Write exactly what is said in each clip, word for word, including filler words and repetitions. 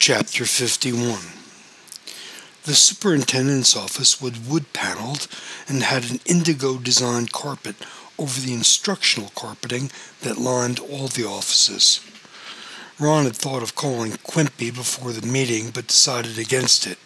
Chapter fifty-one. The superintendent's office was wood-paneled and had an indigo-designed carpet over the instructional carpeting that lined all the offices. Ron had thought of calling Quimby before the meeting, but decided against it.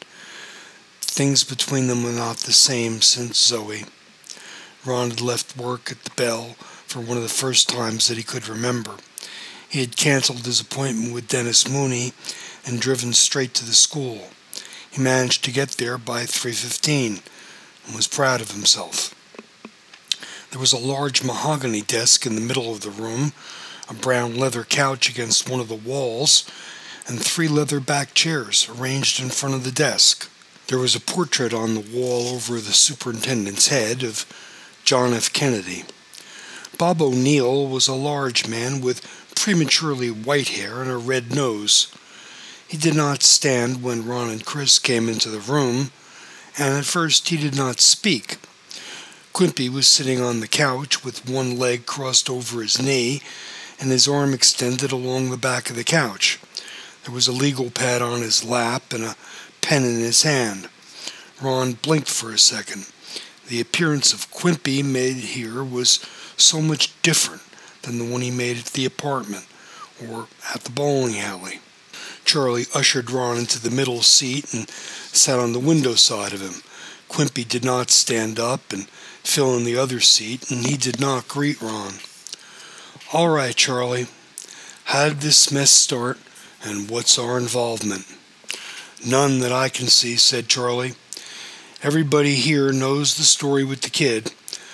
Things between them were not the same since Zoe. Ron had left work at the Bell for one of the first times that he could remember. He had canceled his appointment with Dennis Mooney and driven straight to the school. He managed to get there by three fifteen and was proud of himself. There was a large mahogany desk in the middle of the room, a brown leather couch against one of the walls, and three leather-backed chairs arranged in front of the desk. There was a portrait on the wall over the superintendent's head of John F. Kennedy. Bob O'Neill was a large man with prematurely white hair and a red nose. He did not stand when Ron and Chris came into the room, and at first he did not speak. Quimby was sitting on the couch with one leg crossed over his knee and his arm extended along the back of the couch. There was a legal pad on his lap and a pen in his hand. Ron blinked for a second. The appearance of Quimby made here was so much different than the one he made at the apartment or at the bowling alley. Charlie ushered Ron into the middle seat and sat on the window side of him. Quimby did not stand up and fill in the other seat, and he did not greet Ron. "All right, Charlie. How did this mess start, and what's our involvement?" "None that I can see," said Charlie. "Everybody here knows the story with the kid.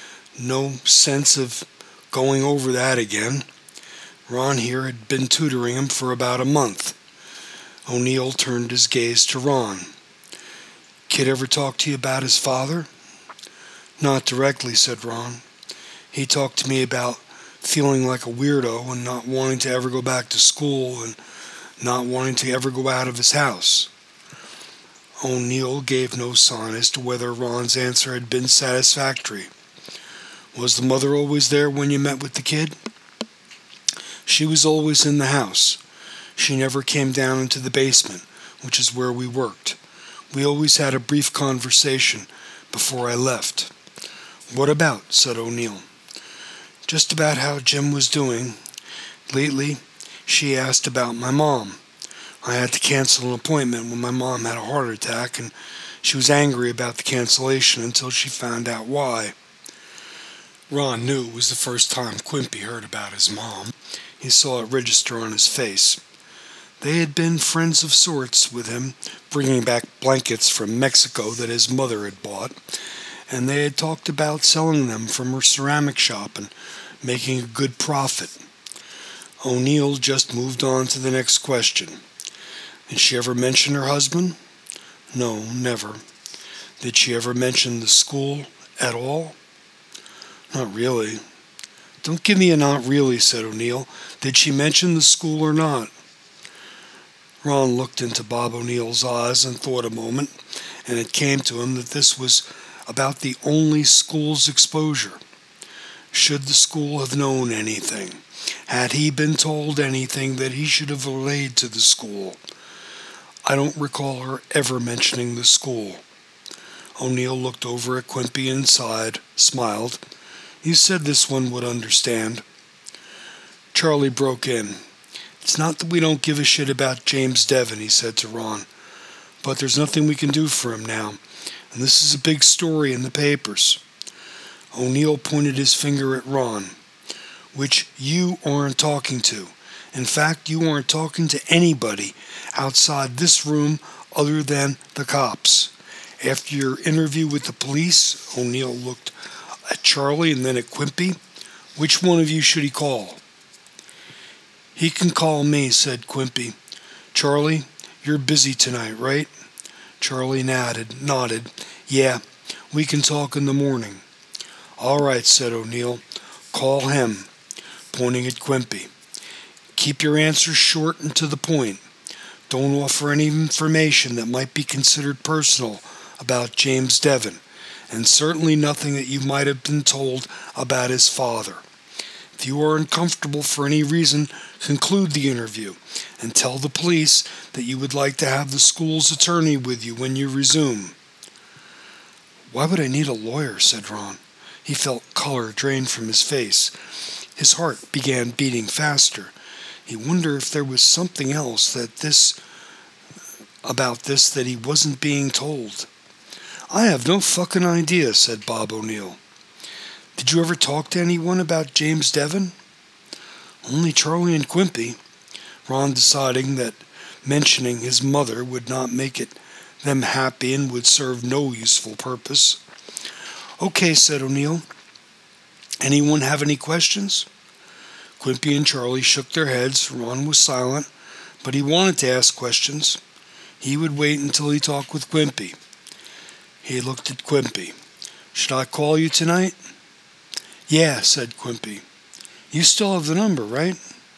No sense of going over that again. Ron here had been tutoring him for about a month." O'Neill turned his gaze to Ron. "Kid ever talk to you about his father?" "Not directly," said Ron. "He talked to me about feeling like a weirdo and not wanting to ever go back to school and not wanting to ever go out of his house." O'Neill gave no sign as to whether Ron's answer had been satisfactory. "Was the mother always there when you met with the kid?" "She was always in the house. She never came down into the basement, which is where we worked. We always had a brief conversation before I left." "What about?" said O'Neill. "Just about how Jim was doing. Lately, she asked about my mom. I had to cancel an appointment when my mom had a heart attack, and she was angry about the cancellation until she found out why." Ron knew it was the first time Quimby heard about his mom. He saw it register on his face. They had been friends of sorts with him, bringing back blankets from Mexico that his mother had bought, and they had talked about selling them from her ceramic shop and making a good profit. O'Neill just moved on to the next question. "Did she ever mention her husband?" "No, never." "Did she ever mention the school at all?" "Not really." "Don't give me a not really," said O'Neill. "Did she mention the school or not?" Ron looked into Bob O'Neill's eyes and thought a moment, and it came to him that this was about the only school's exposure. Should the school have known anything? Had he been told anything that he should have relayed to the school? "I don't recall her ever mentioning the school." O'Neill looked over at Quimby and sighed, smiled. "You said this one would understand." Charlie broke in. "It's not that we don't give a shit about James Devon," he said to Ron, "but there's nothing we can do for him now, and this is a big story in the papers." O'Neill pointed his finger at Ron. "Which you aren't talking to. In fact, you aren't talking to anybody outside this room other than the cops. After your interview with the police," O'Neill looked at Charlie and then at Quimby, "which one of you should he call?" "He can call me," said Quimby. "Charlie, you're busy tonight, right?" Charlie nodded. nodded. "Yeah, we can talk in the morning." "All right," said O'Neill. "Call him," pointing at Quimby. "Keep your answers short and to the point. Don't offer any information that might be considered personal about James Devon, and certainly nothing that you might have been told about his father. If you are uncomfortable for any reason, conclude the interview and tell the police that you would like to have the school's attorney with you when you resume." "Why would I need a lawyer?" said Ron. He felt color drain from his face. His heart began beating faster. He wondered if there was something else that this about this that he wasn't being told. "I have no fucking idea," said Bob O'Neill. "Did you ever talk to anyone about James Devon?" "Only Charlie and Quimpy," Ron deciding that mentioning his mother would not make it them happy and would serve no useful purpose. "Okay," said O'Neill. "Anyone have any questions?" Quimpy and Charlie shook their heads. Ron was silent, but he wanted to ask questions. He would wait until he talked with Quimpy. He looked at Quimpy. "Should I call you tonight?" "Yeah," said Quimpy. "You still have the number, right?"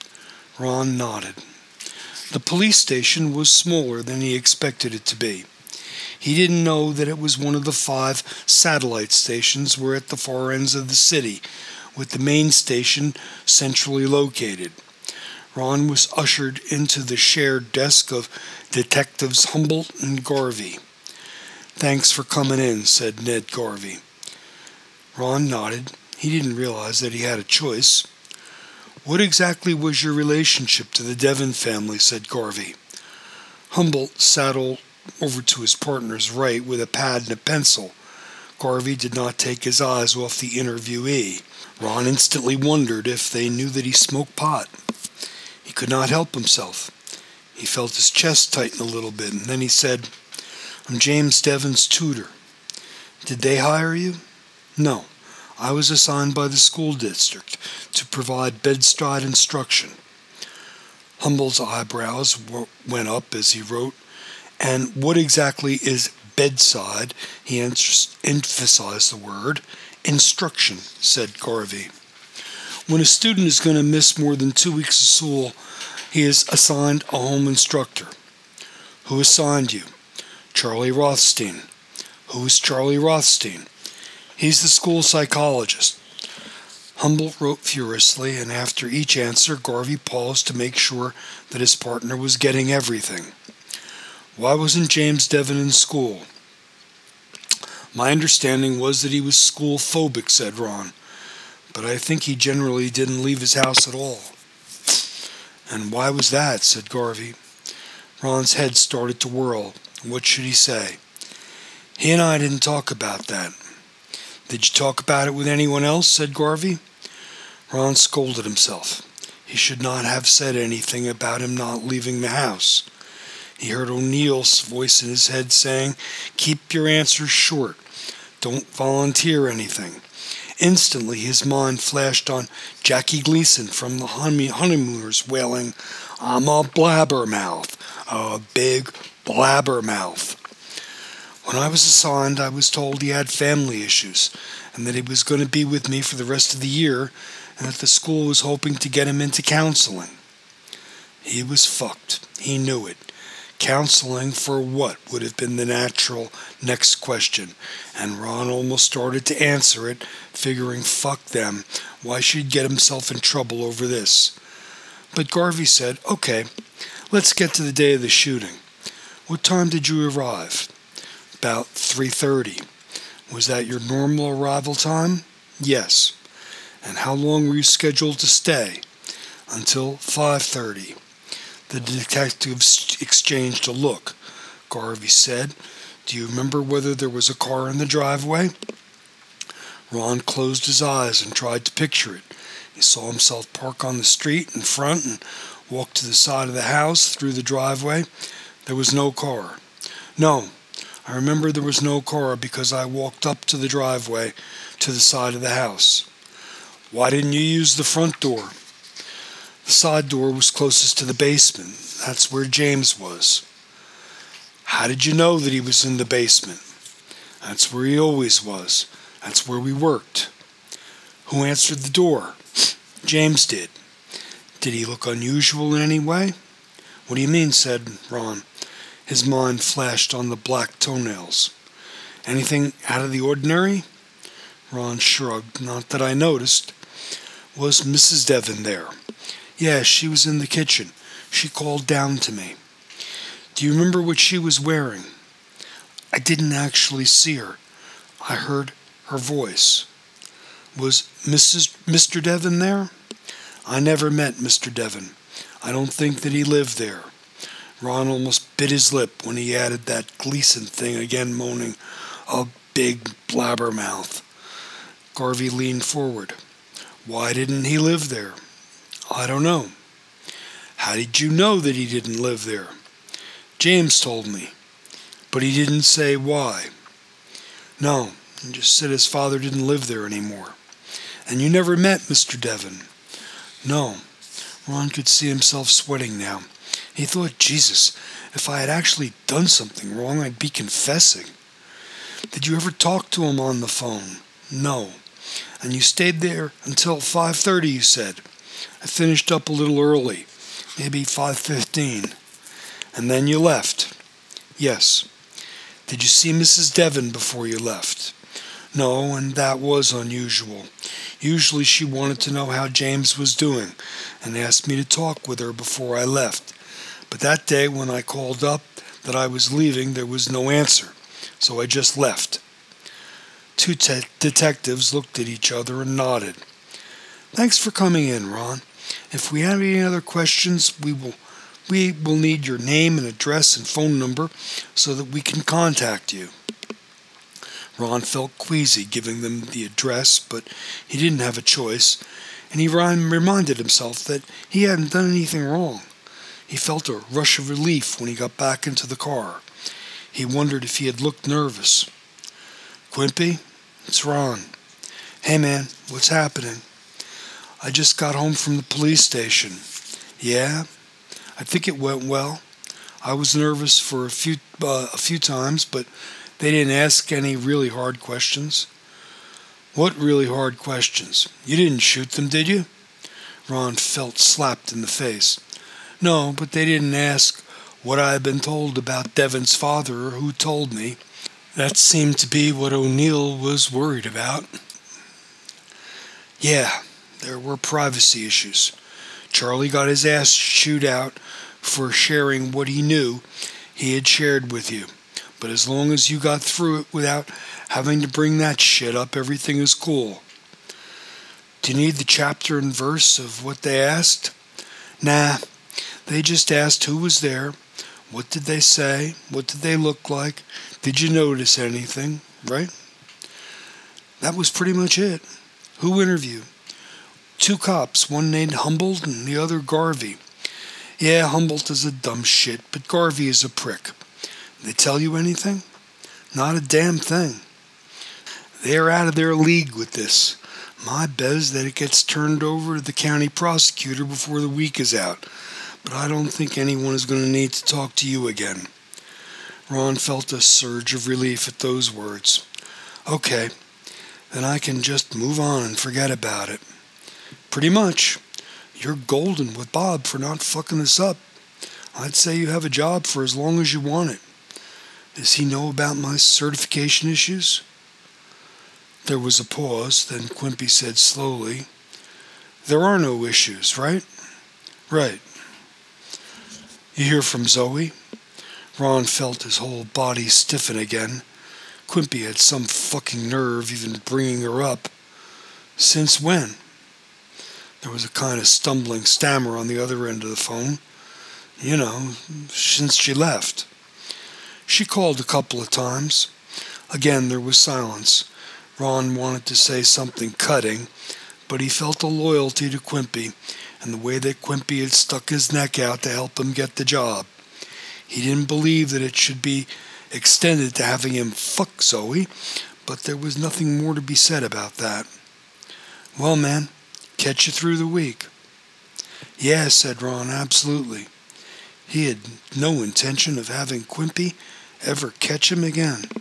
Ron nodded. The police station was smaller than he expected it to be. He didn't know that it was one of the five satellite stations were at the far ends of the city, with the main station centrally located. Ron was ushered into the shared desk of Detectives Humboldt and Garvey. "Thanks for coming in," said Ned Garvey. Ron nodded. He didn't realize that he had a choice. "What exactly was your relationship to the Devon family?" said Garvey. Humboldt sat over to his partner's right with a pad and a pencil. Garvey did not take his eyes off the interviewee. Ron instantly wondered if they knew that he smoked pot. He could not help himself. He felt his chest tighten a little bit, and then he said, "I'm James Devon's tutor." "Did they hire you?" "No. I was assigned by the school district to provide bedside instruction." Humboldt's eyebrows went up as he wrote, "And what exactly is bedside?" He emphasized the word. "Instruction," said Garvey. "When a student is going to miss more than two weeks of school, he is assigned a home instructor." "Who assigned you?" "Charlie Rothstein." "Who is Charlie Rothstein?" "He's the school psychologist." Humboldt wrote furiously, and after each answer, Garvey paused to make sure that his partner was getting everything. "Why wasn't James Devon in school?" "My understanding was that he was school-phobic," said Ron. "But I think he generally didn't leave his house at all." "And why was that?" said Garvey. Ron's head started to whirl. What should he say? "He and I didn't talk about that." "Did you talk about it with anyone else?" said Garvey. Ron scolded himself. He should not have said anything about him not leaving the house. He heard O'Neill's voice in his head saying, "Keep your answers short. Don't volunteer anything." Instantly his mind flashed on Jackie Gleason from the Honeymooners wailing, "I'm a blabbermouth, a big blabbermouth." When I was assigned, I was told he had family issues and that he was going to be with me for the rest of the year and that the school was hoping to get him into counseling. He was fucked. He knew it. Counseling for what would have been the natural next question, and Ron almost started to answer it, figuring fuck them, why should he get himself in trouble over this? But Garvey said, "Okay, let's get to the day of the shooting. What time did you arrive?" "About three thirty. Was that your normal arrival time?" "Yes." "And how long were you scheduled to stay?" "Until five thirty. The detectives exchanged a look. Garvey said, "Do you remember whether there was a car in the driveway?" Ron closed his eyes and tried to picture it. He saw himself park on the street in front and walk to the side of the house through the driveway. There was no car. "No, I remember there was no car because I walked up to the driveway to the side of the house." "Why didn't you use the front door?" "The side door was closest to the basement. That's where James was." "How did you know that he was in the basement?" "That's where he always was. That's where we worked." "Who answered the door?" "James did." "Did he look unusual in any way?" "What do you mean?" said Ron. His mind flashed on the black toenails. "Anything out of the ordinary?" Ron shrugged. "Not that I noticed." Was Missus Devon there? Yes, she was in the kitchen. She called down to me. Do you remember what she was wearing? I didn't actually see her. I heard her voice. Was Missus Mister Devon there? I never met Mister Devon. I don't think that he lived there. Ron almost bit his lip when he added that Gleason thing again, moaning, a big blabbermouth. Garvey leaned forward. Why didn't he live there? I don't know. How did you know that he didn't live there? James told me, but he didn't say why. No, he just said his father didn't live there anymore. And you never met Mister Devon? No. Ron could see himself sweating now. He thought, Jesus, if I had actually done something wrong, I'd be confessing. Did you ever talk to him on the phone? No. And you stayed there until five thirty, you said. I finished up a little early, maybe five fifteen. And then you left. Yes. Did you see Missus Devon before you left? No, and that was unusual. Usually she wanted to know how James was doing and asked me to talk with her before I left. But that day when I called up that I was leaving, there was no answer, so I just left. Two te- detectives looked at each other and nodded. Thanks for coming in, Ron. If we have any other questions, we will we will need your name and address and phone number so that we can contact you. Ron felt queasy giving them the address, but he didn't have a choice, and he reminded himself that he hadn't done anything wrong. He felt a rush of relief when he got back into the car. He wondered if he had looked nervous. Quimby, it's Ron. Hey man, what's happening? I just got home from the police station. Yeah? I think it went well. I was nervous for a few uh, a few times, but they didn't ask any really hard questions. What really hard questions? You didn't shoot them, did you? Ron felt slapped in the face. No, but they didn't ask what I had been told about Devon's father or who told me. That seemed to be what O'Neill was worried about. Yeah, there were privacy issues. Charlie got his ass chewed out for sharing what he knew he had shared with you. But as long as you got through it without having to bring that shit up, everything is cool. Do you need the chapter and verse of what they asked? Nah, they just asked who was there, what did they say, what did they look like, did you notice anything, right? That was pretty much it. Who interviewed? Two cops, one named Humboldt and the other Garvey. Yeah, Humboldt is a dumb shit, but Garvey is a prick. They tell you anything? Not a damn thing. They're out of their league with this. My bet is that it gets turned over to the county prosecutor before the week is out. But I don't think anyone is going to need to talk to you again. Ron felt a surge of relief at those words. Okay, then I can just move on and forget about it. Pretty much. You're golden with Bob for not fucking this up. I'd say you have a job for as long as you want it. Does he know about my certification issues? There was a pause, then Quimby said slowly, There are no issues, right? Right. You hear from Zoe? Ron felt his whole body stiffen again. Quimby had some fucking nerve even bringing her up. Since when? There was a kind of stumbling stammer on the other end of the phone. You know, since she left. She called a couple of times. Again, there was silence. Ron wanted to say something cutting, but he felt a loyalty to Quimby and the way that Quimby had stuck his neck out to help him get the job. He didn't believe that it should be extended to having him fuck Zoe, but there was nothing more to be said about that. Well, man, catch you through the week. Yeah, said Ron, absolutely. He had no intention of having Quimby ever catch him again.